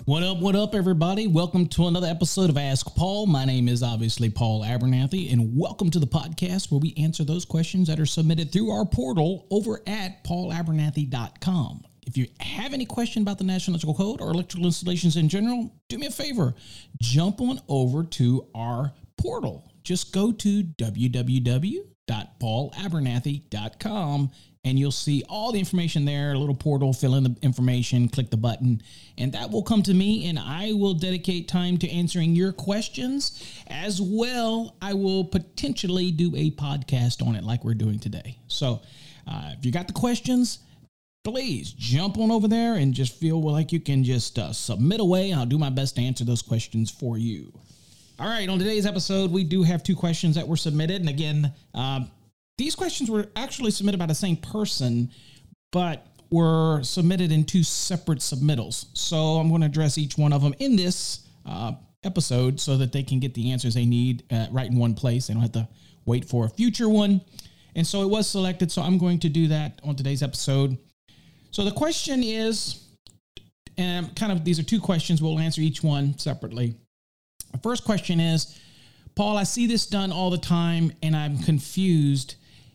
What up, everybody? Welcome to another episode of Ask Paul. My name is obviously Paul Abernathy, and welcome to the podcast where we answer those questions that are submitted through our portal over at paulabernathy.com. If you have any question about the National Electrical Code or electrical installations in general, do me a favor, jump on over to our portal. Just go to www.paulabernathy.com and you'll see all the information there, a little portal, fill in the information, click the button, and that will come to me, and I will dedicate time to answering your questions. As well, I will potentially do a podcast on it like we're doing today. So if you got the questions, please jump on over there and just feel like you can just submit away. I'll do my best to answer those questions for you. All right, on today's episode, we do have two questions that were submitted. And again, these questions were actually submitted by the same person, but were submitted in two separate submittals. So I'm going to address each one of them in this episode so that they can get the answers they need right in one place. They don't have to wait for a future one. And so it was selected, so I'm going to do that on today's episode. So the question is, and these are two questions. We'll answer each one separately. The first question is, Paul, I see this done all the time, and I'm confused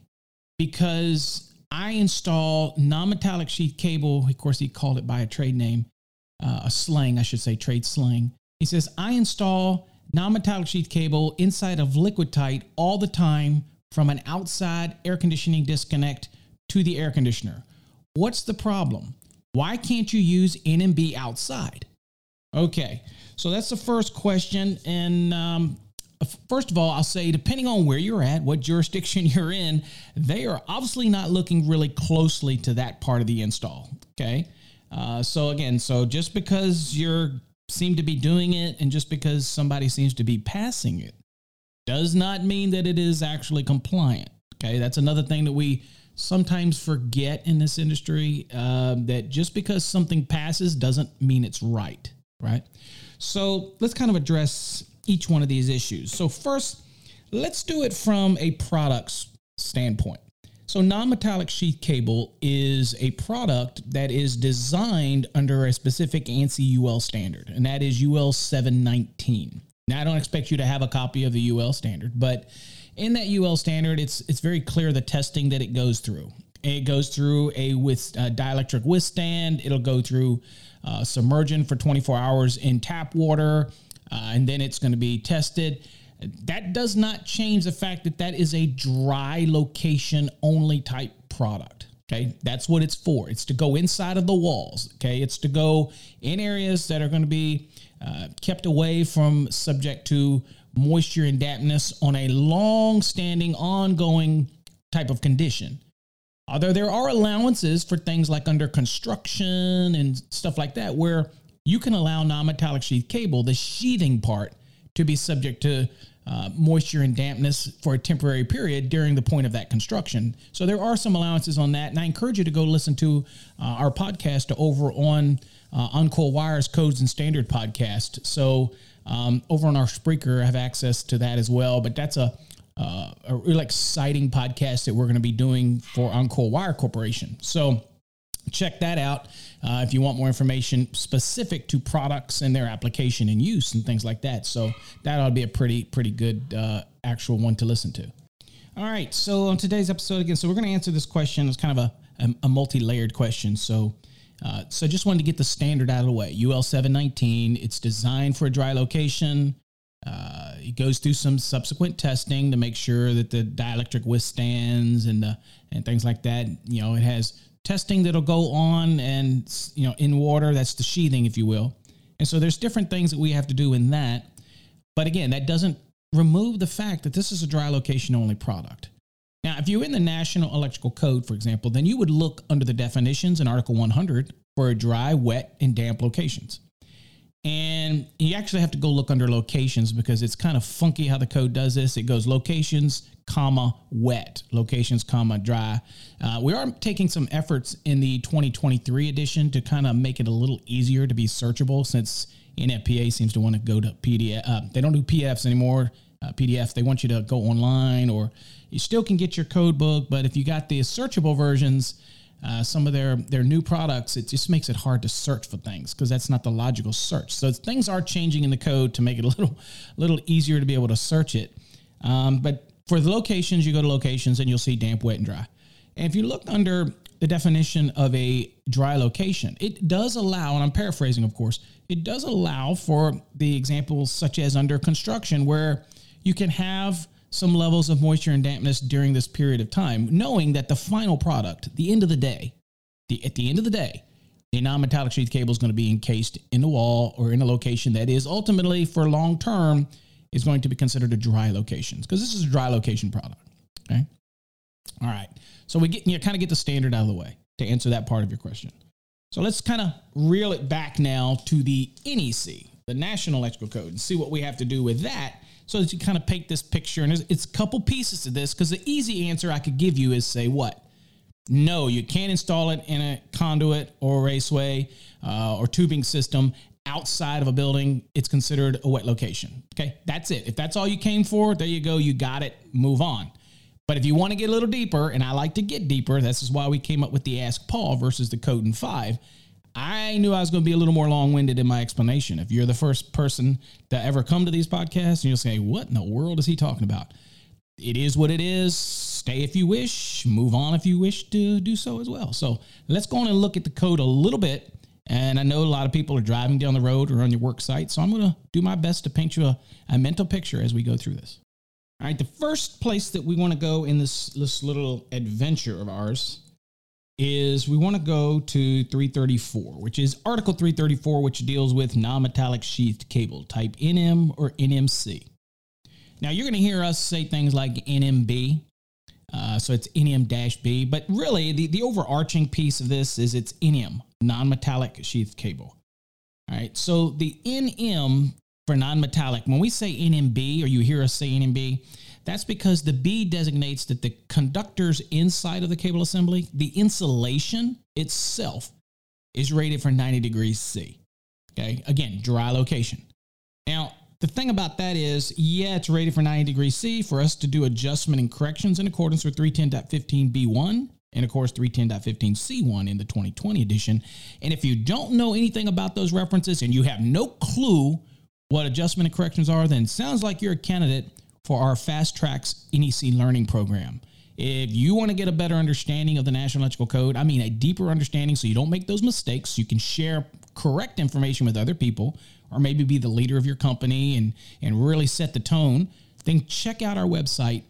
because I install non-metallic sheath cable. Of course, he called it by a trade name, a slang, I should say, trade slang. He says, I install non-metallic sheath cable inside of Liquid-Tight all the time from an outside air conditioning disconnect to the air conditioner. What's the problem? Why can't you use NMB outside? Okay, so that's the first question. And first of all, I'll say, depending on where you're at, what jurisdiction you're in, they are obviously not looking really closely to that part of the install. Okay, so just because you seem to be doing it and just because somebody seems to be passing it does not mean that it is actually compliant. Okay, that's another thing that we sometimes forget in this industry, that just because something passes doesn't mean it's right. So let's kind of address each one of these issues. So first, let's do it from a product's standpoint. So non-metallic sheath cable is a product that is designed under a specific ANSI UL standard, and that is UL 719. Now, I don't expect you to have a copy of the UL standard, but in that UL standard, it's very clear the testing that it goes through. It goes through a dielectric withstand. It'll go through submersion for 24 hours in tap water, and then it's going to be tested. That does not change the fact that that is a dry location only type product. Okay, that's what it's for. It's to go inside of the walls. Okay, it's to go in areas that are going to be kept away from subject to moisture and dampness on a long-standing, ongoing type of condition. Although there are allowances for things like under construction and stuff like that, where you can allow non-metallic sheath cable, the sheathing part, to be subject to moisture and dampness for a temporary period during the point of that construction. So there are some allowances on that, and I encourage you to go listen to our podcast over on Encore Wire's Codes and Standard podcast. So over on our Spreaker, I have access to that as well, but that's a really exciting podcast that we're going to be doing for Encore Wire Corporation. So check that out if you want more information specific to products and their application and use and things like that. So that ought to be a pretty good actual one to listen to. All right. So on today's episode again, so we're going to answer this question. It's kind of a multi-layered question. So just wanted to get the standard out of the way. UL 719, it's designed for a dry location. It goes through some subsequent testing to make sure that the dielectric withstands and things like that. You know, it has testing that'll go on and, in water, that's the sheathing, if you will. And so there's different things that we have to do in that. But again, that doesn't remove the fact that this is a dry location only product. Now, if you're in the National Electrical Code, for example, then you would look under the definitions in Article 100 for dry, wet, and damp locations. And you actually have to go look under locations because it's kind of funky how the code does this. It goes locations, comma, wet, locations, comma, dry. We are taking some efforts in the 2023 edition to kind of make it a little easier to be searchable, since NFPA seems to want to go to PDF. They don't do PDFs anymore. PDF, they want you to go online, or you still can get your code book. But if you got the searchable versions, some of their new products, it just makes it hard to search for things because that's not the logical search. So things are changing in the code to make it a little easier to be able to search it. But for the locations, you go to locations and you'll see damp, wet, and dry. And if you look under the definition of a dry location, it does allow, and I'm paraphrasing, of course, it does allow for the examples such as under construction where you can have some levels of moisture and dampness during this period of time, knowing that the final product, at the end of the day, a non-metallic sheath cable is going to be encased in the wall or in a location that is ultimately for long term is going to be considered a dry location because this is a dry location product. Okay. All right. So we kind of get the standard out of the way to answer that part of your question. So let's kind of reel it back now to the NEC, the National Electrical Code, and see what we have to do with that so that you kind of paint this picture. And it's a couple pieces to this because the easy answer I could give you is say what? No, you can't install it in a conduit or a raceway or tubing system outside of a building. It's considered a wet location. Okay, that's it. If that's all you came for, there you go. You got it. Move on. But if you want to get a little deeper, and I like to get deeper, this is why we came up with the Ask Paul versus the Code in 5. I knew I was going to be a little more long-winded in my explanation. If you're the first person to ever come to these podcasts, and you'll say, what in the world is he talking about? It is what it is. Stay if you wish. Move on if you wish to do so as well. So let's go on and look at the code a little bit. And I know a lot of people are driving down the road or on your work site, so I'm going to do my best to paint you a mental picture as we go through this. All right, the first place that we want to go in this little adventure of ours is we want to go to 334, which is Article 334, which deals with non-metallic sheathed cable, type NM or NMC. Now, you're going to hear us say things like NMB, so it's NM-B, but really the overarching piece of this is it's NM, non-metallic sheathed cable. All right, so the NM for non-metallic, when we say NMB or you hear us say NMB, that's because the B designates that the conductors inside of the cable assembly, the insulation itself is rated for 90 degrees C. Okay, again, dry location. Now, the thing about that is, yeah, it's rated for 90 degrees C for us to do adjustment and corrections in accordance with 310.15B1 and, of course, 310.15C1 in the 2020 edition. And if you don't know anything about those references and you have no clue what adjustment and corrections are, then it sounds like you're a candidate for our Fast Tracks NEC learning program. If you want to get a better understanding of the National Electrical Code, I mean a deeper understanding so you don't make those mistakes, you can share correct information with other people, or maybe be the leader of your company and really set the tone, then check out our website,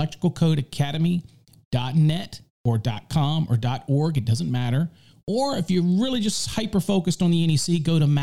electricalcodeacademy.net or .com or .org, it doesn't matter. Or if you're really just hyper-focused on the NEC, go to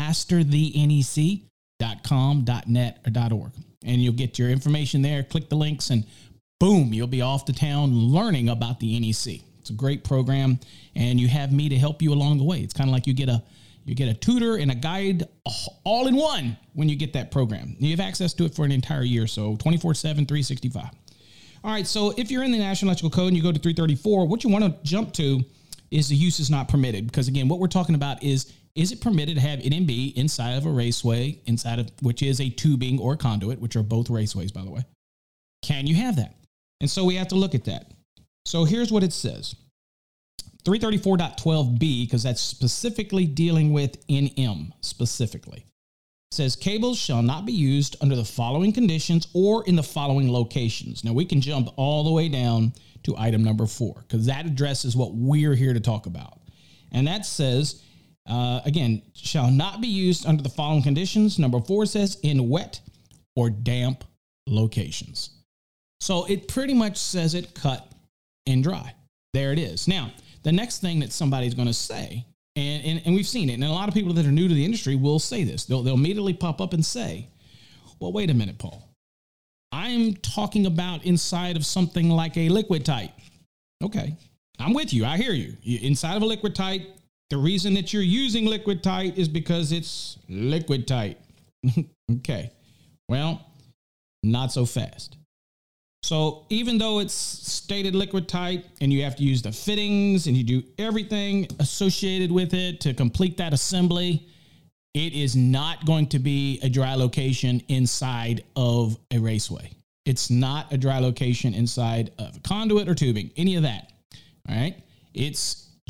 masterthenec.com, .net, or .org. And you'll get your information there, click the links, and boom, you'll be off to town learning about the NEC. It's a great program, and you have me to help you along the way. It's kind of like you get a tutor and a guide all in one when you get that program. You have access to it for an entire year, so 24/7, 365. All right, so if you're in the National Electrical Code and you go to 334, what you want to jump to is the use is not permitted. Because, again, what we're talking about is it permitted to have NMB inside of a raceway, inside of which is a tubing or conduit, which are both raceways, by the way? Can you have that? And so we have to look at that. So here's what it says. 334.12b, because that's specifically dealing with NM specifically. It says cables shall not be used under the following conditions or in the following locations. Now we can jump all the way down to item number 4, because that addresses what we're here to talk about. And that says, again, shall not be used under the following conditions. Number 4 says in wet or damp locations. So it pretty much says it cut and dry. There it is. Now, the next thing that somebody's going to say, and we've seen it, and a lot of people that are new to the industry will say this. They'll immediately pop up and say, well, wait a minute, Paul. I'm talking about inside of something like a liquid tight. Okay, I'm with you. I hear you. Inside of a liquid tight, the reason that you're using liquid tight is because it's liquid tight. Okay, well, not so fast. So even though it's stated liquid tight and you have to use the fittings and you do everything associated with it to complete that assembly, it is not going to be a dry location inside of a raceway. It's not a dry location inside of a conduit or tubing, any of that. All right. It's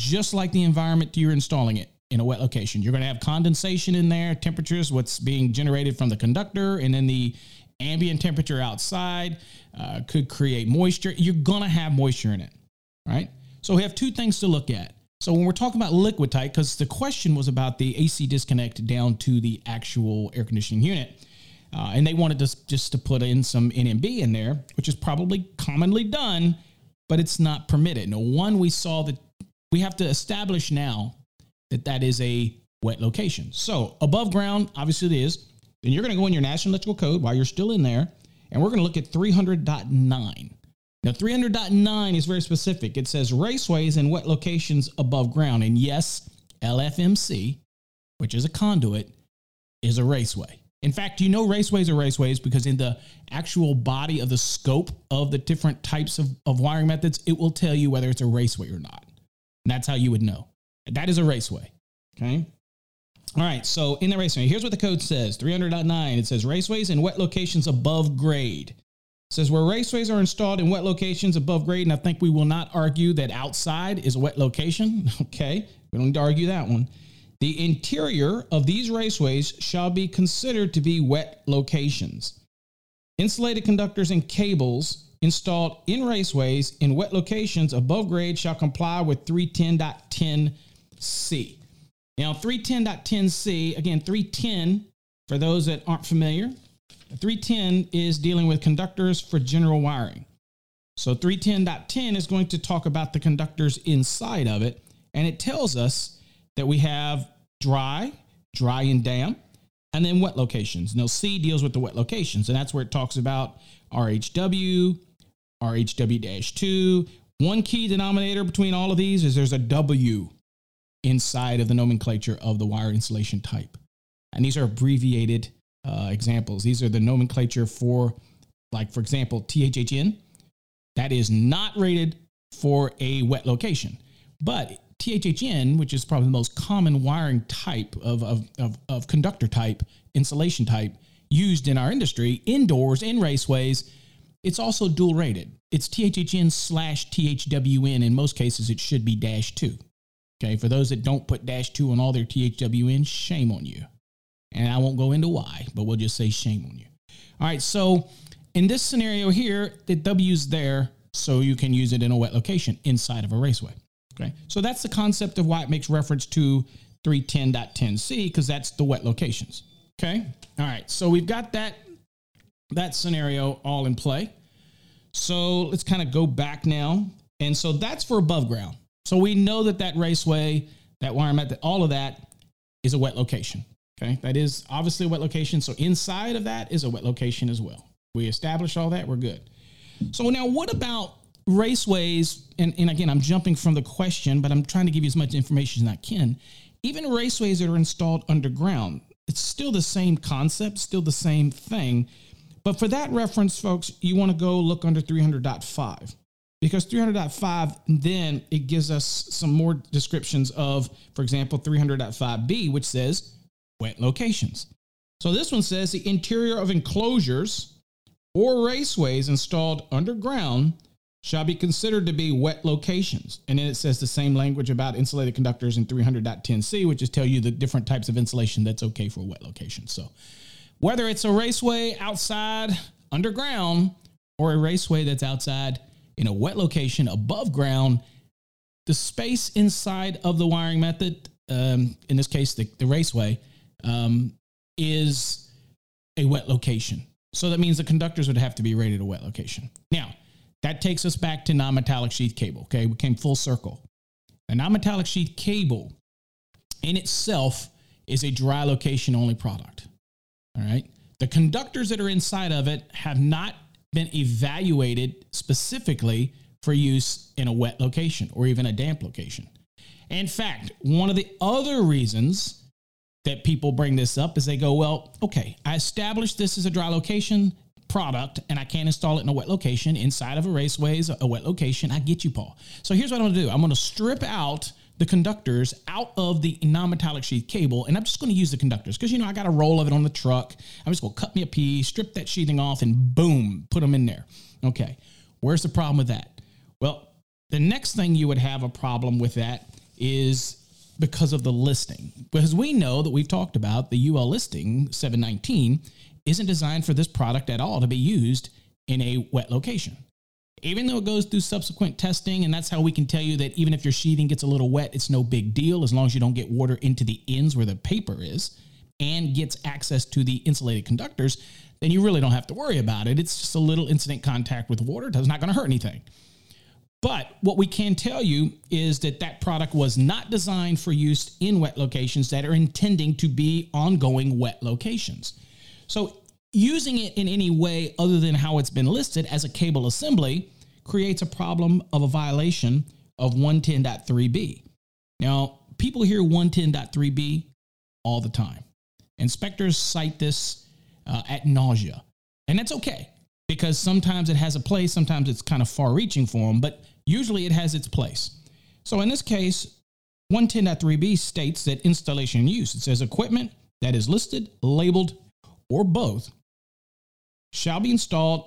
just like the environment you're installing it in a wet location. You're going to have condensation in there, temperatures, what's being generated from the conductor, and then the ambient temperature outside could create moisture. You're going to have moisture in it, right? So we have two things to look at. So when we're talking about liquid tight, because the question was about the AC disconnect down to the actual air conditioning unit, and they wanted us just to put in some NMB in there, which is probably commonly done, but it's not permitted. Now, one, we saw that we have to establish now that that is a wet location. So above ground, obviously it is. Then you're going to go in your National Electrical Code while you're still in there, and we're going to look at 300.9. Now, 300.9 is very specific. It says raceways and wet locations above ground. And yes, LFMC, which is a conduit, is a raceway. In fact, you know raceways are raceways because in the actual body of the scope of the different types of wiring methods, it will tell you whether it's a raceway or not. And that's how you would know. That is a raceway, okay? All right, so in the raceway, here's what the code says, 300.9. It says raceways and wet locations above grade. It says where raceways are installed in wet locations above grade, and I think we will not argue that outside is a wet location, okay? We don't need to argue that one. The interior of these raceways shall be considered to be wet locations. Insulated conductors and cables installed in raceways in wet locations above grade shall comply with 310.10C. Now, 310.10C, again, 310, for those that aren't familiar, 310 is dealing with conductors for general wiring. So 310.10 is going to talk about the conductors inside of it, and it tells us that we have dry and damp, and then wet locations. Now, C deals with the wet locations, and that's where it talks about RHW, RHW-2. One key denominator between all of these is there's a W inside of the nomenclature of the wire insulation type. And these are abbreviated examples. These are the nomenclature for, like, for example, THHN. That is not rated for a wet location. But THHN, which is probably the most common wiring type of conductor type, insulation type, used in our industry, indoors, in raceways, it's also dual rated. It's THHN/THWN. In most cases, it should be -2. Okay, for those that don't put -2 on all their THWN, shame on you. And I won't go into why, but we'll just say shame on you. All right, so in this scenario here, the W's there, so you can use it in a wet location inside of a raceway. Okay, so that's the concept of why it makes reference to 310.10C, because that's the wet locations. Okay, all right, so we've got that scenario all in play. So let's kind of go back now. And so that's for above ground. So we know that raceway, that wire method, all of that is a wet location. Okay, that is obviously a wet location. So inside of that is a wet location as well. We established all that, we're good. So now what about raceways? And again, I'm jumping from the question, but I'm trying to give you as much information as I can. Even raceways that are installed underground, it's still the same concept, still the same thing. But for that reference, folks, you want to go look under 300.5. Because 300.5, then it gives us some more descriptions of, for example, 300.5B, which says wet locations. So this one says the interior of enclosures or raceways installed underground shall be considered to be wet locations. And then it says the same language about insulated conductors in 300.10C, which is tell you the different types of insulation that's okay for a wet location. So whether it's a raceway outside underground or a raceway that's outside in a wet location above ground, the space inside of the wiring method, in this case, the raceway, is a wet location. So that means the conductors would have to be rated a wet location. Now, that takes us back to non-metallic sheath cable. Okay, we came full circle. A non-metallic sheath cable in itself is a dry location only product. All right. The conductors that are inside of it have not been evaluated specifically for use in a wet location or even a damp location. In fact, one of the other reasons that people bring this up is they go, well, okay, I established this as a dry location product and I can't install it in a wet location inside of a raceway, a wet location. I get you, Paul. So here's what I'm going to do. I'm going to strip out the conductors out of the non-metallic sheath cable, and I'm just going to use the conductors because, I got a roll of it on the truck. I'm just going to cut me a piece, strip that sheathing off, and boom, put them in there. Okay, where's the problem with that? Well, the next thing you would have a problem with that is because of the listing. Because we know that we've talked about the UL listing 719 isn't designed for this product at all to be used in a wet location. Even though it goes through subsequent testing, and that's how we can tell you that even if your sheathing gets a little wet, it's no big deal as long as you don't get water into the ends where the paper is and gets access to the insulated conductors, then you really don't have to worry about it. It's just a little incident contact with water. It's not going to hurt anything. But what we can tell you is that that product was not designed for use in wet locations that are intending to be ongoing wet locations. So using it in any way other than how it's been listed as a cable assembly creates a problem of a violation of 110.3b. Now, people hear 110.3b all the time. Inspectors cite this ad nausea, and that's okay because sometimes it has a place, sometimes it's kind of far-reaching for them, but usually it has its place. So in this case, 110.3b states that installation and use, it says equipment that is listed, labeled, or both shall be installed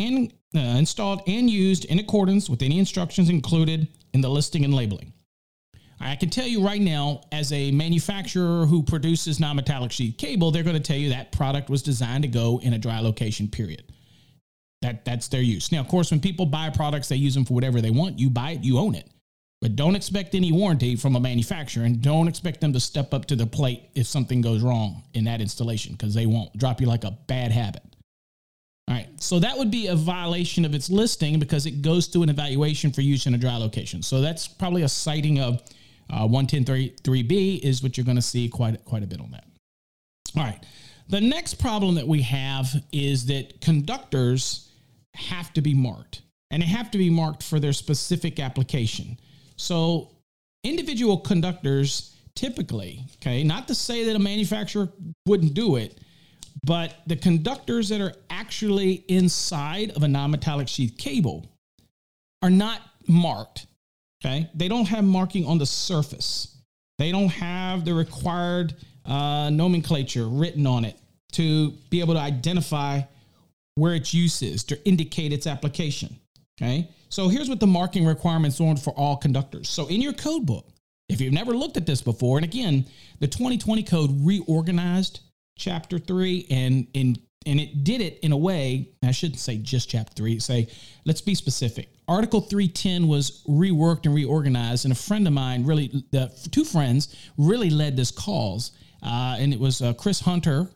and used in accordance with any instructions included in the listing and labeling. I can tell you right now, as a manufacturer who produces non-metallic sheath cable, they're going to tell you that product was designed to go in a dry location, period. That's their use. Now, of course, when people buy products, they use them for whatever they want. You buy it, you own it. But don't expect any warranty from a manufacturer, and don't expect them to step up to the plate if something goes wrong in that installation, because they won't. Drop you like a bad habit. All right, so that would be a violation of its listing because it goes through an evaluation for use in a dry location. So that's probably a citing of 110.3b is what you're going to see quite a bit on that. All right, the next problem that we have is that conductors have to be marked, and they have to be marked for their specific application. So individual conductors typically, okay, not to say that a manufacturer wouldn't do it, but the conductors that are actually inside of a non-metallic sheath cable are not marked, okay? They don't have marking on the surface. They don't have the required nomenclature written on it to be able to identify where its use is, to indicate its application, okay? So here's what the marking requirements are for all conductors. So in your code book, if you've never looked at this before, and again, the 2020 code reorganized chapter 3 and it did it in a way, I shouldn't say just chapter 3, say, let's be specific. Article 310 was reworked and reorganized, and a friend of mine, two friends really led this cause, and it was Chris Hunter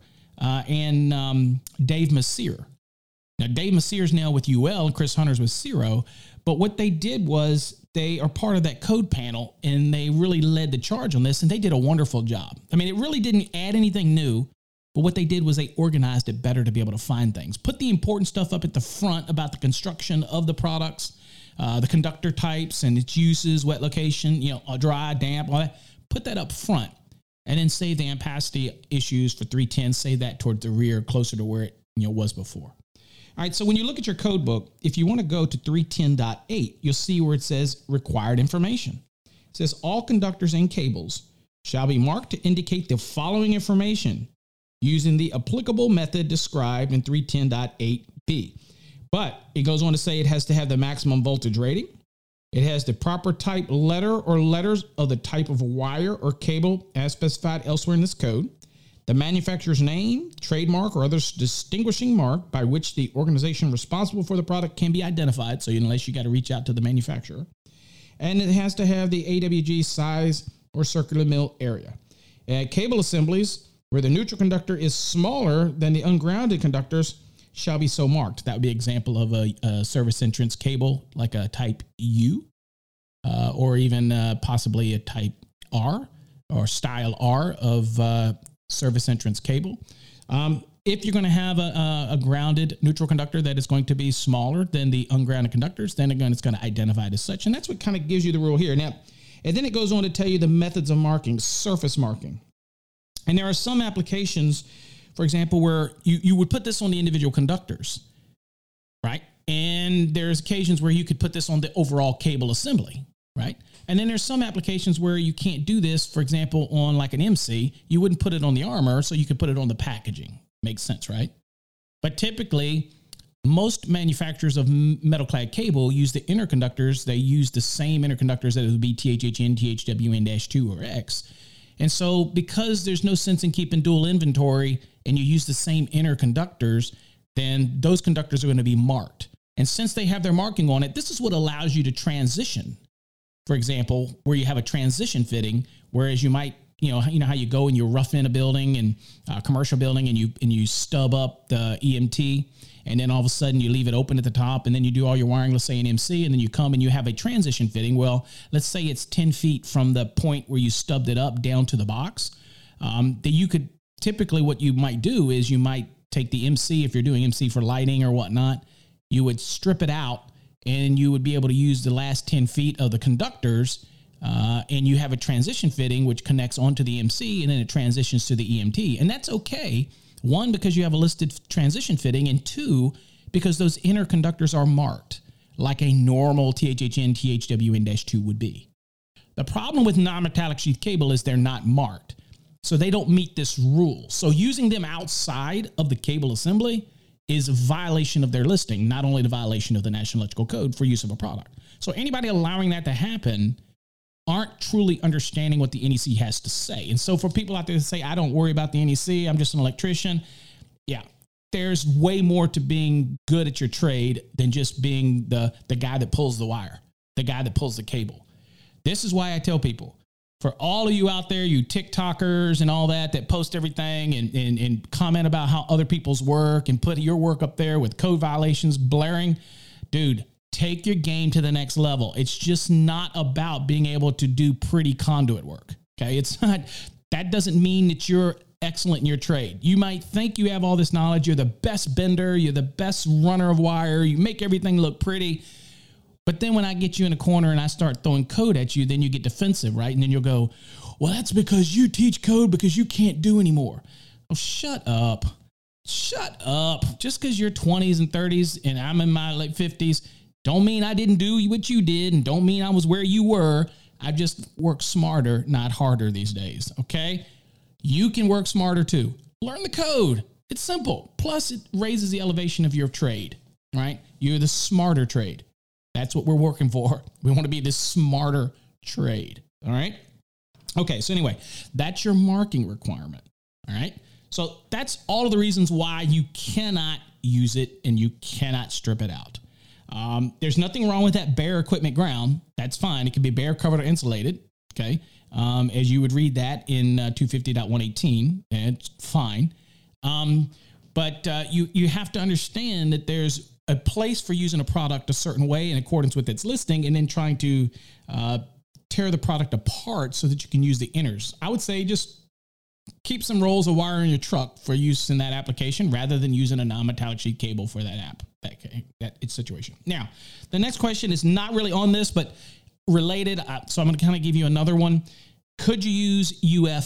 and Dave Messier. Now, Dave Messier is now with UL, and Chris Hunter's with Ciro, but what they did was they are part of that code panel, and they really led the charge on this, and they did a wonderful job. I mean, it really didn't add anything new, but what they did was they organized it better to be able to find things. Put the important stuff up at the front about the construction of the products, the conductor types and its uses, wet location, dry, damp, all that. Put that up front, and then save the ampacity issues for 310. Save that towards the rear, closer to where it was before. All right, so when you look at your code book, if you want to go to 310.8, you'll see where it says required information. It says all conductors and cables shall be marked to indicate the following information using the applicable method described in 310.8b. But it goes on to say it has to have the maximum voltage rating. It has the proper type letter or letters of the type of wire or cable as specified elsewhere in this code. The manufacturer's name, trademark, or other distinguishing mark by which the organization responsible for the product can be identified. So unless you got to reach out to the manufacturer. And it has to have the AWG size or circular mill area. Cable assemblies where the neutral conductor is smaller than the ungrounded conductors shall be so marked. That would be an example of a service entrance cable, like a type U, or even possibly a type R or style R of service entrance cable. If you're going to have a grounded neutral conductor that is going to be smaller than the ungrounded conductors, then again, it's going to identify it as such. And that's what kind of gives you the rule here. Now, and then it goes on to tell you the methods of marking, surface marking. And there are some applications, for example, where you would put this on the individual conductors, right? And there's occasions where you could put this on the overall cable assembly, right? And then there's some applications where you can't do this. For example, on like an MC, you wouldn't put it on the armor, so you could put it on the packaging. Makes sense, right? But typically, most manufacturers of metal clad cable use the interconductors. They use the same interconductors that it would be THHN, THWN-2, or X. And so because there's no sense in keeping dual inventory and you use the same interconductors, then those conductors are going to be marked. And since they have their marking on it, this is what allows you to transition. For example, where you have a transition fitting, whereas you might, you know how you go and you rough in a building and a commercial building and you stub up the EMT, and then all of a sudden you leave it open at the top, and then you do all your wiring, let's say in MC, and then you come and you have a transition fitting. Well, let's say it's 10 feet from the point where you stubbed it up down to the box. That you could typically, what you might do is you might take the MC, if you're doing MC for lighting or whatnot, you would strip it out and you would be able to use the last 10 feet of the conductors, and you have a transition fitting which connects onto the MC, and then it transitions to the EMT. And that's okay. One, because you have a listed transition fitting, and two, because those interconductors are marked like a normal THHN, THWN-2 would be. The problem with non-metallic sheath cable is they're not marked, so they don't meet this rule. So using them outside of the cable assembly is a violation of their listing, not only the violation of the National Electrical Code for use of a product. So anybody allowing that to happen aren't truly understanding what the NEC has to say. And so for people out there to say, I don't worry about the NEC, I'm just an electrician. Yeah, there's way more to being good at your trade than just being the guy that pulls the wire, the guy that pulls the cable. This is why I tell people, for all of you out there, you TikTokers and all that post everything and comment about how other people's work and put your work up there with code violations blaring, dude, take your game to the next level. It's just not about being able to do pretty conduit work. Okay. It's not, that doesn't mean that you're excellent in your trade. You might think you have all this knowledge. You're the best bender. You're the best runner of wire. You make everything look pretty. But then when I get you in a corner and I start throwing code at you, then you get defensive, right? And then you'll go, well, that's because you teach code because you can't do anymore. Oh, shut up. Shut up. Just because you're 20s and 30s and I'm in my late 50s, don't mean I didn't do what you did, and don't mean I was where you were. I just work smarter, not harder these days, okay? You can work smarter too. Learn the code. It's simple. Plus, it raises the elevation of your trade, right? You're the smarter trade. That's what we're working for. We want to be this smarter trade, all right? Okay, so anyway, that's your marking requirement, all right? So that's all of the reasons why you cannot use it and you cannot strip it out. There's nothing wrong with that bare equipment ground. That's fine. It can be bare, covered, or insulated. Okay. As you would read that in 250.118, it's fine. But you have to understand that there's a place for using a product a certain way in accordance with its listing, and then trying to tear the product apart so that you can use the inners. I would say just keep some rolls of wire in your truck for use in that application rather than using a non-metallic sheet cable for that app, that situation. Now, the next question is not really on this, but related. So I'm going to kind of give you another one. Could you use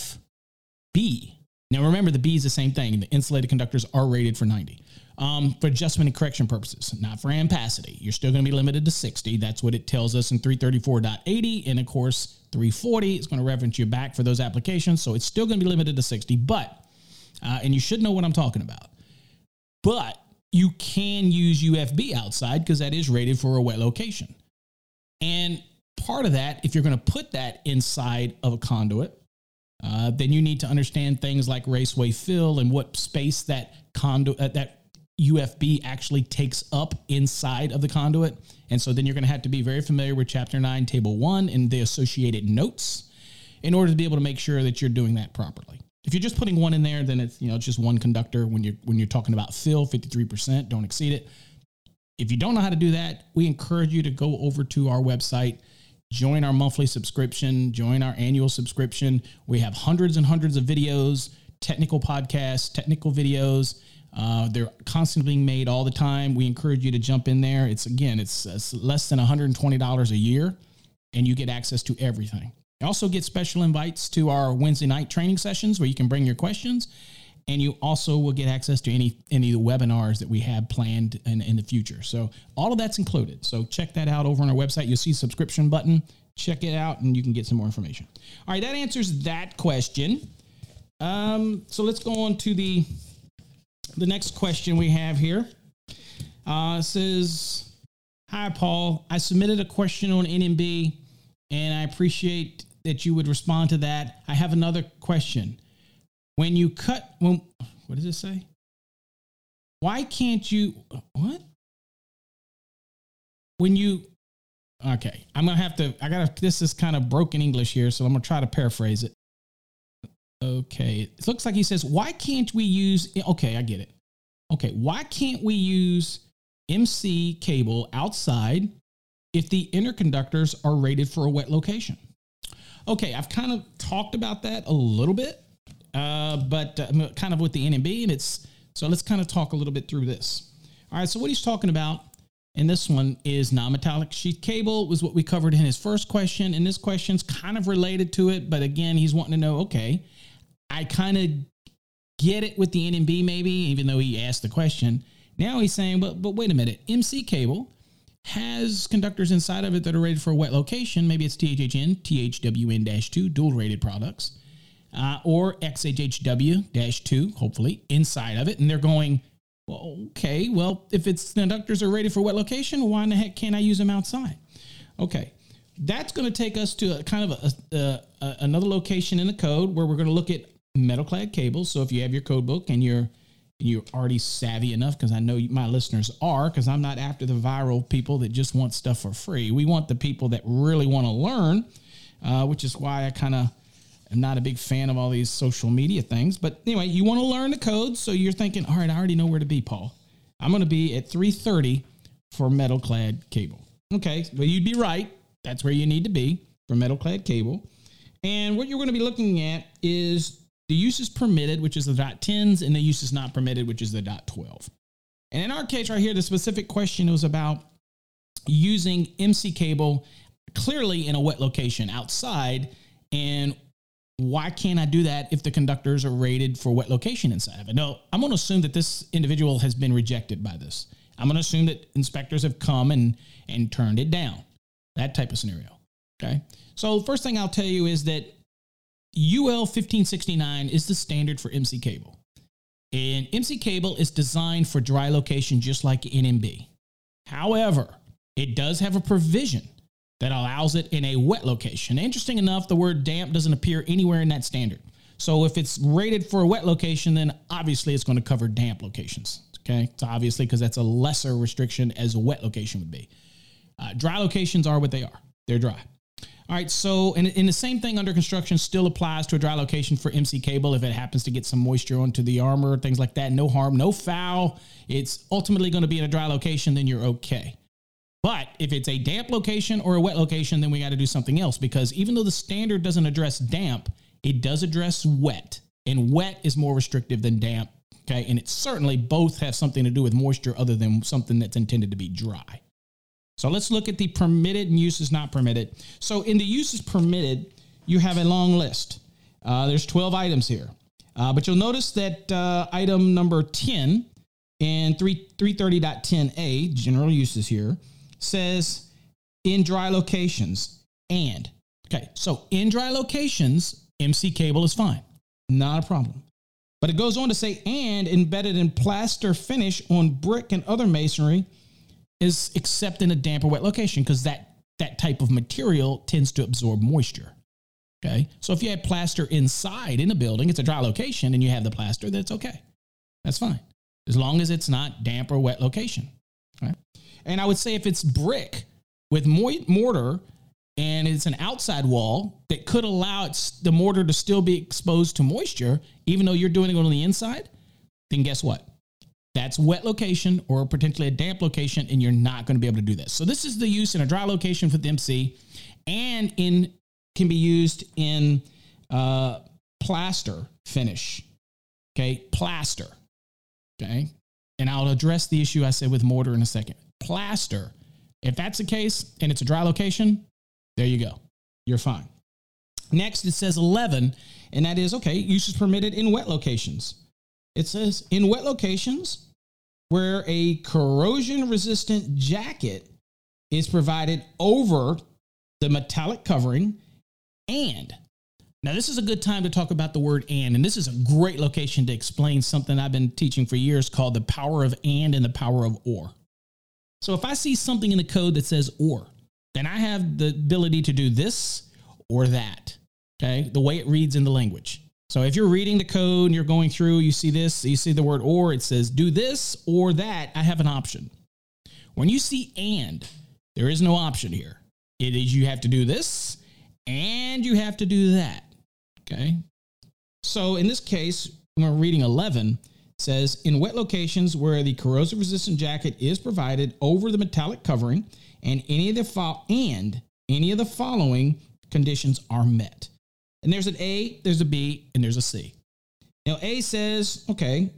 UFB? Now, remember, the B is the same thing. The insulated conductors are rated for 90. For adjustment and correction purposes, not for ampacity. You're still going to be limited to 60. That's what it tells us in 334.80. And of course, 340 is going to reference you back for those applications. So it's still going to be limited to 60, but, and you should know what I'm talking about, but you can use UFB outside because that is rated for a wet location. And part of that, if you're going to put that inside of a conduit, then you need to understand things like raceway fill and what space that conduit, that UFB actually takes up inside of the conduit. And so then you're going to have to be very familiar with Chapter 9, Table 1 and the associated notes in order to be able to make sure that you're doing that properly. If you're just putting one in there, then it's, it's just one conductor. When you're talking about fill, 53%, don't exceed it. If you don't know how to do that, we encourage you to go over to our website, join our monthly subscription, join our annual subscription. We have hundreds and hundreds of videos, technical podcasts, technical videos. They're constantly being made all the time. We encourage you to jump in there. It's less than $120 a year, and you get access to everything. You also get special invites to our Wednesday night training sessions where you can bring your questions, and you also will get access to any of the webinars that we have planned in the future. So all of that's included. So check that out over on our website. You'll see a subscription button. Check it out, and you can get some more information. All right, that answers that question. So let's go on to the next question we have here. It says, "Hi, Paul. I submitted a question on NMB, and I appreciate that you would respond to that. I have another question. What does it say? Why can't you, what? Okay, this is kind of broken English here, so I'm going to try to paraphrase it. Okay, it looks like he says, why can't we use, okay, I get it. Okay, why can't we use MC cable outside if the interconductors are rated for a wet location? Okay, I've kind of talked about that a little bit, but kind of with the NMB, and so let's kind of talk a little bit through this. All right, so what he's talking about in this one is non-metallic sheath cable, was what we covered in his first question, and this question's kind of related to it, but again, he's wanting to know, okay, I kind of get it with the NMB maybe, even though he asked the question. Now he's saying, but wait a minute, MC cable has conductors inside of it that are rated for a wet location. Maybe it's THHN, THWN-2, dual rated products, or XHHW-2, hopefully, inside of it. And they're going, well, okay, well, if its conductors are rated for wet location, why in the heck can't I use them outside? Okay, that's going to take us to a kind of another location in the code where we're going to look at metal-clad cables. So if you have your code book and you're already savvy enough, because I know my listeners are, because I'm not after the viral people that just want stuff for free. We want the people that really want to learn, which is why I kind of am not a big fan of all these social media things. But anyway, you want to learn the code, so you're thinking, all right, I already know where to be, Paul. I'm going to be at 330 for metal-clad cable. Okay, well, you'd be right. That's where you need to be for metal-clad cable. And what you're going to be looking at is the uses permitted, which is the .10s, and the uses not permitted, which is the .12. And in our case right here, the specific question was about using MC cable clearly in a wet location outside, and why can't I do that if the conductors are rated for wet location inside of it? No, I'm going to assume that this individual has been rejected by this. I'm going to assume that inspectors have come and turned it down, that type of scenario. Okay. So first thing I'll tell you is that UL 1569 is the standard for MC cable. And MC cable is designed for dry location just like NMB. However, it does have a provision that allows it in a wet location. Interesting enough, the word damp doesn't appear anywhere in that standard. So if it's rated for a wet location, then obviously it's going to cover damp locations. Okay, so obviously because that's a lesser restriction as a wet location would be. Dry locations are what they are. They're dry. All right, so and the same thing under construction still applies to a dry location for MC cable if it happens to get some moisture onto the armor, things like that. No harm, no foul. It's ultimately going to be in a dry location, then you're okay. But if it's a damp location or a wet location, then we got to do something else, because even though the standard doesn't address damp, it does address wet, and wet is more restrictive than damp. Okay, and it certainly both have something to do with moisture other than something that's intended to be dry. So let's look at the permitted and uses not permitted. So in the uses permitted, you have a long list. There's 12 items here. But you'll notice that item number 10 in 330.10a, general uses here, says in dry locations and. Okay, so in dry locations, MC cable is fine. Not a problem. But it goes on to say, and embedded in plaster finish on brick and other masonry is except in a damp or wet location, because that type of material tends to absorb moisture. Okay, so if you have plaster inside in a building, it's a dry location, and you have the plaster, that's okay. That's fine, as long as it's not damp or wet location. Right? And I would say if it's brick with mortar and it's an outside wall that could allow the mortar to still be exposed to moisture, even though you're doing it on the inside, then guess what? That's wet location or potentially a damp location, and you're not going to be able to do this. So this is the use in a dry location for the MC, and can be used in plaster finish. Okay, plaster. Okay, and I'll address the issue I said with mortar in a second. Plaster, if that's the case and it's a dry location, there you go. You're fine. Next, it says 11, and that is, okay, uses permitted in wet locations. It says in wet locations where a corrosion-resistant jacket is provided over the metallic covering, and. Now, this is a good time to talk about the word and this is a great location to explain something I've been teaching for years called the power of and the power of or. So if I see something in the code that says or, then I have the ability to do this or that, okay, the way it reads in the language. So if you're reading the code and you're going through, you see this, you see the word or, it says do this or that, I have an option. When you see and, there is no option here. It is you have to do this and you have to do that, okay? So in this case, when we're reading 11, it says, in wet locations where the corrosive resistant jacket is provided over the metallic covering and any of the following conditions are met. And there's an A, there's a B, and there's a C. Now, A says, okay,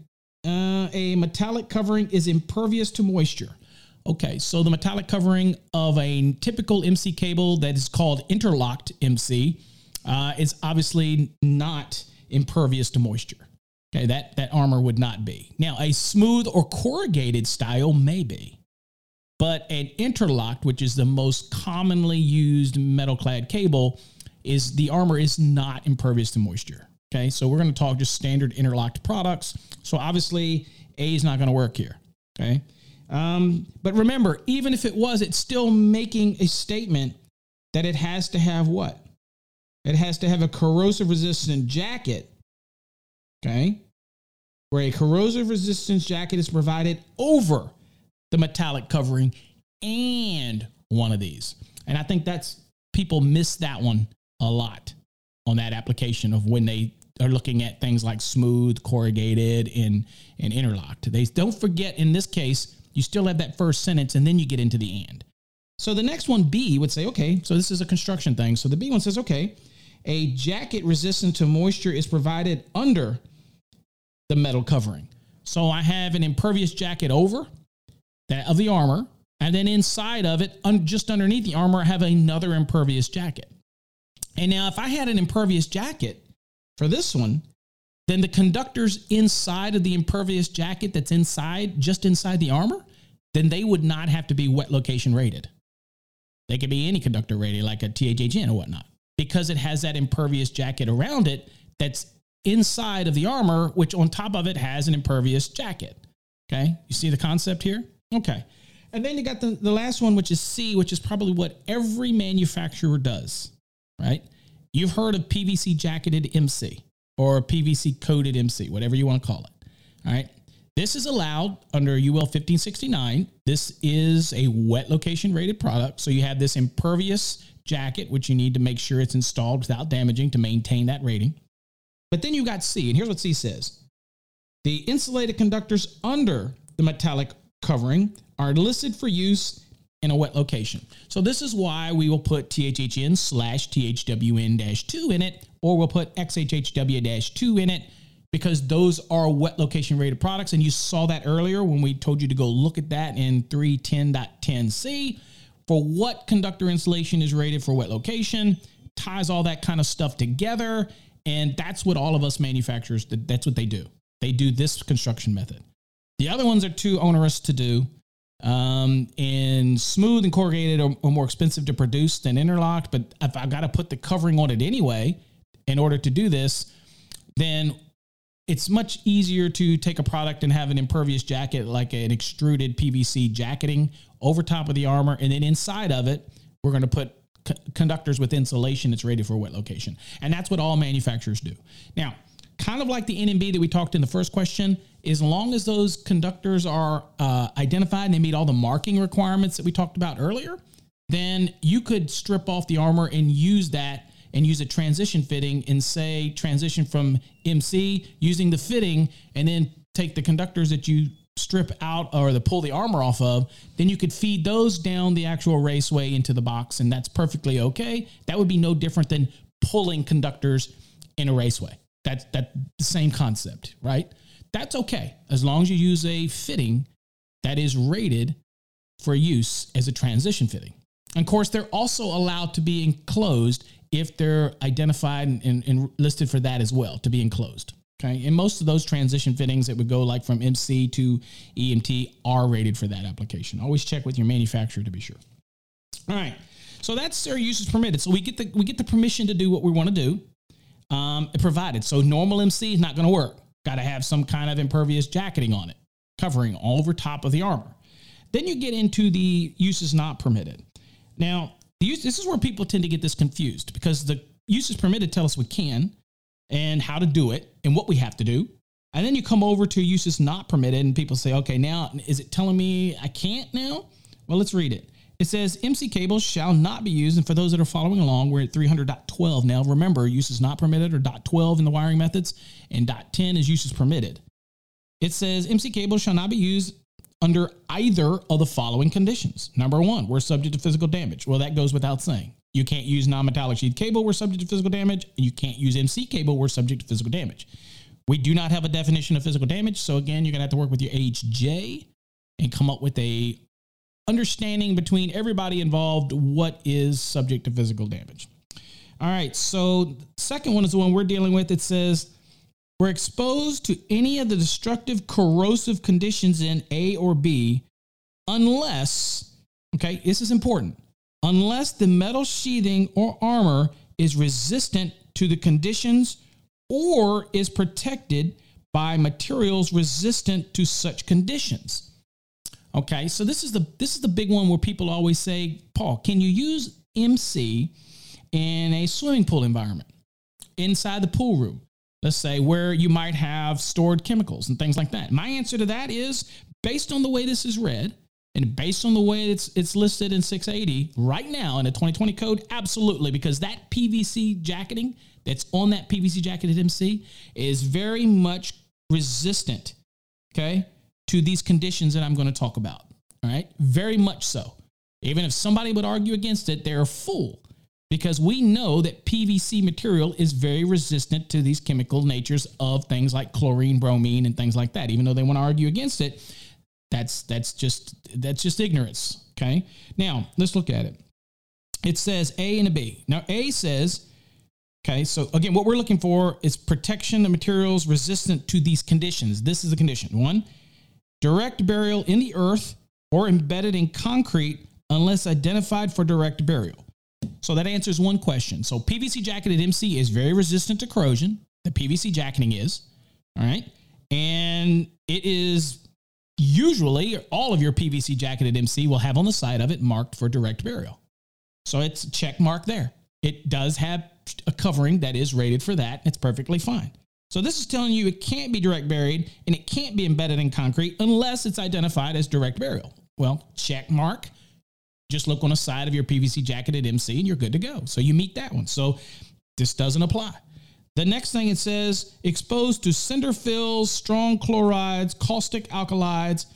a metallic covering is impervious to moisture. Okay, so the metallic covering of a typical MC cable that is called interlocked MC is obviously not impervious to moisture. Okay, that armor would not be. Now, a smooth or corrugated style may be. But an interlocked, which is the most commonly used metal-clad cable, is the armor is not impervious to moisture. Okay, so we're going to talk just standard interlocked products. So obviously, A is not going to work here. Okay, but remember, even if it was, it's still making a statement that it has to have what? It has to have a corrosive resistant jacket. Okay, where a corrosive resistance jacket is provided over the metallic covering and one of these. And I think people miss that one a lot on that application of when they are looking at things like smooth, corrugated, and interlocked. They don't forget, in this case, you still have that first sentence and then you get into the and. So the next one, B, would say, okay, so this is a construction thing. So the B one says, okay, a jacket resistant to moisture is provided under the metal covering. So I have an impervious jacket over that of the armor, and then inside of it, just underneath the armor, I have another impervious jacket. And now if I had an impervious jacket for this one, then the conductors inside of the impervious jacket that's just inside the armor, then they would not have to be wet location rated. They could be any conductor rated, like a THHN or whatnot, because it has that impervious jacket around it that's inside of the armor, which on top of it has an impervious jacket. Okay, you see the concept here? Okay. And then you got the last one, which is C, which is probably what every manufacturer does, right? You've heard of PVC jacketed MC or PVC coated MC, whatever you want to call it. All right. This is allowed under UL 1569. This is a wet location rated product. So you have this impervious jacket, which you need to make sure it's installed without damaging to maintain that rating. But then you got C, and here's what C says. The insulated conductors under the metallic covering are listed for use in a wet location. So this is why we will put THHN/THWN-2 in it, or we'll put XHHW-2 in it, because those are wet location rated products. And you saw that earlier when we told you to go look at that in 310.10c for what conductor insulation is rated for wet location, ties all that kind of stuff together. And that's what all of us manufacturers, that's what they do. They do this construction method. The other ones are too onerous to do. And smooth and corrugated are more expensive to produce than interlocked. But if I got to put the covering on it anyway, in order to do this, then it's much easier to take a product and have an impervious jacket, like an extruded PVC jacketing over top of the armor. And then inside of it, we're going to put conductors with insulation that's rated for wet location. And that's what all manufacturers do. Now, kind of like the NMB that we talked in the first question, as long as those conductors are identified and they meet all the marking requirements that we talked about earlier, then you could strip off the armor and use that and use a transition fitting and say transition from MC using the fitting, and then take the conductors that you strip out or pull the armor off of, then you could feed those down the actual raceway into the box, and that's perfectly okay. That would be no different than pulling conductors in a raceway. That's the same concept, right? That's okay, as long as you use a fitting that is rated for use as a transition fitting. And of course, they're also allowed to be enclosed if they're identified and listed for that as well, to be enclosed. Okay, and most of those transition fittings that would go like from MC to EMT are rated for that application. Always check with your manufacturer to be sure. All right, so that's our uses permitted. So we get the permission to do what we want to do, provided. So normal MC is not going to work. Got to have some kind of impervious jacketing on it, covering all over top of the armor. Then you get into the uses not permitted. Now, this is where people tend to get this confused because the uses permitted tell us we can and how to do it and what we have to do. And then you come over to uses not permitted and people say, okay, now is it telling me I can't now? Well, let's read it. It says MC cables shall not be used. And for those that are following along, we're at 300.12 now. Remember, uses not permitted are .12 in the wiring methods and .10 is uses permitted. It says MC cables shall not be used under either of the following conditions. Number one, we're subject to physical damage. Well, that goes without saying. You can't use non-metallic sheath cable, we're subject to physical damage. And you can't use MC cable, we're subject to physical damage. We do not have a definition of physical damage. So again, you're going to have to work with your AHJ and come up with a understanding between everybody involved what is subject to physical damage. All right, so the second one is the one we're dealing with. It says, we're exposed to any of the destructive corrosive conditions in A or B unless, okay, this is important, unless the metal sheathing or armor is resistant to the conditions or is protected by materials resistant to such conditions. Okay, so this is the big one where people always say, Paul, can you use MC in a swimming pool environment inside the pool room? Let's say where you might have stored chemicals and things like that. My answer to that is based on the way this is read and based on the way it's listed in 680 right now in the 2020 code, absolutely, because that PVC jacketing that's on that PVC jacketed MC is very much resistant, okay, to these conditions that I'm going to talk about. All right, very much so. Even if somebody would argue against it, they're a fool. Because we know that PVC material is very resistant to these chemical natures of things like chlorine, bromine, and things like that. Even though they want to argue against it, that's just ignorance. Okay. Now let's look at it. It says A and a B. Now A says, okay, so again, what we're looking for is protection of materials resistant to these conditions. This is the condition. One, direct burial in the earth or embedded in concrete unless identified for direct burial. So that answers one question. So PVC jacketed MC is very resistant to corrosion. The PVC jacketing is, all right? And it is usually, all of your PVC jacketed MC will have on the side of it marked for direct burial. So it's a check mark there. It does have a covering that is rated for that. It's perfectly fine. So this is telling you it can't be direct buried and it can't be embedded in concrete unless it's identified as direct burial. Well, check mark. Just look on the side of your PVC jacketed MC and you're good to go. So you meet that one. So this doesn't apply. The next thing it says, exposed to cinder fills, strong chlorides, caustic alkalides,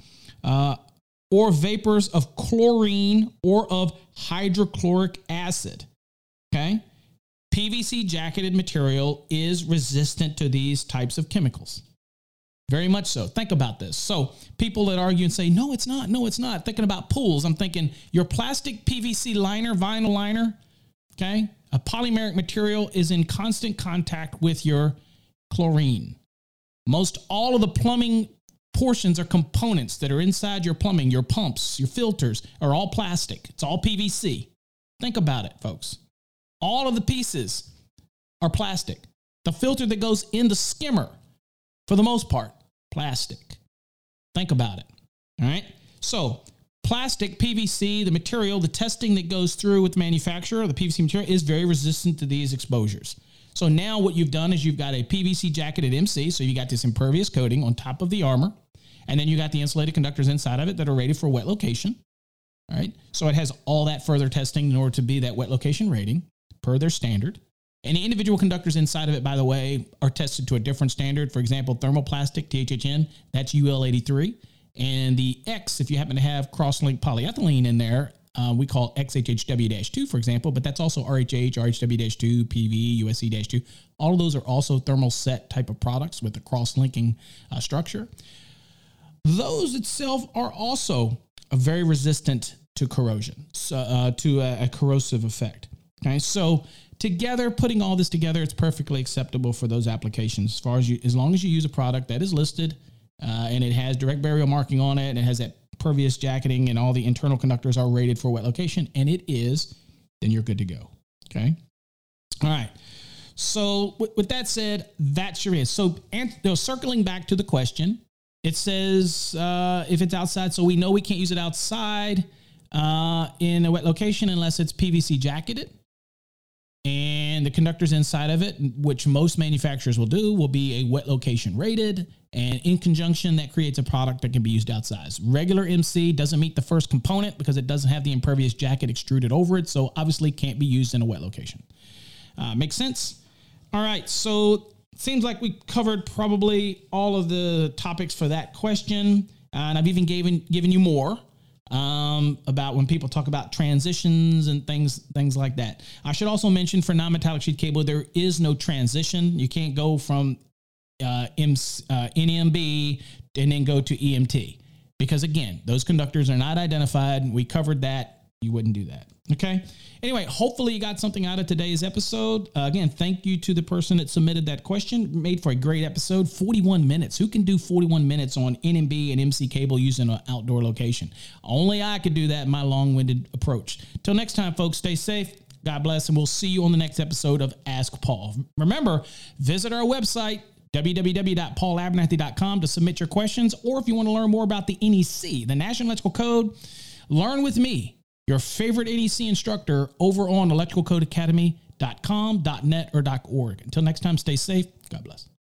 or vapors of chlorine or of hydrochloric acid. Okay. PVC jacketed material is resistant to these types of chemicals. Very much so. Think about this. So people that argue and say, no, it's not. No, it's not. Thinking about pools, I'm thinking your plastic PVC liner, vinyl liner, okay, a polymeric material is in constant contact with your chlorine. Most all of the plumbing portions or components that are inside your plumbing, your pumps, your filters are all plastic. It's all PVC. Think about it, folks. All of the pieces are plastic. The filter that goes in the skimmer, for the most part, plastic. Think about it. All right. So plastic, PVC, the material, the testing that goes through with the manufacturer, the PVC material is very resistant to these exposures. So now what you've done is you've got a PVC jacketed MC. So you got this impervious coating on top of the armor. And then you got the insulated conductors inside of it that are rated for wet location. All right. So it has all that further testing in order to be that wet location rating per their standard. And the individual conductors inside of it, by the way, are tested to a different standard. For example, thermoplastic, THHN, that's UL 83. And the X, if you happen to have cross-linked polyethylene in there, we call XHHW-2, for example, but that's also RHH, RHW-2, PV, USC-2. All of those are also thermal set type of products with a cross-linking structure. Those itself are also very resistant to corrosion, to a corrosive effect. Okay, so together, putting all this together, it's perfectly acceptable for those applications. As long as you use a product that is listed and it has direct burial marking on it and it has that pervious jacketing and all the internal conductors are rated for wet location, and it is, then you're good to go. Okay. All right. So with that said, that's your answer. So circling back to the question, It says if it's outside, so we know we can't use it outside in a wet location unless it's PVC jacketed. And the conductors inside of it, which most manufacturers will do, will be a wet location rated. And in conjunction, that creates a product that can be used outside. Regular MC doesn't meet the first component because it doesn't have the impervious jacket extruded over it. So obviously can't be used in a wet location. Makes sense? All right. So it seems like we covered probably all of the topics for that question. And I've even given you more. About when people talk about transitions and things like that. I should also mention for non-metallic sheath cable, there is no transition. You can't go from NEMB and then go to EMT because again, those conductors are not identified. We covered that. You wouldn't do that. Okay. Anyway, hopefully you got something out of today's episode. Again, thank you to the person that submitted that question. Made for a great episode. 41 minutes. Who can do 41 minutes on NMB and MC cable using an outdoor location? Only I could do that in my long-winded approach. Till next time, folks, stay safe. God bless, and we'll see you on the next episode of Ask Paul. Remember, visit our website, www.paulabernathy.com, to submit your questions, or if you want to learn more about the NEC, the National Electrical Code, learn with me, your favorite NEC instructor, over on electricalcodeacademy.com, .net, or .org. Until next time, stay safe. God bless.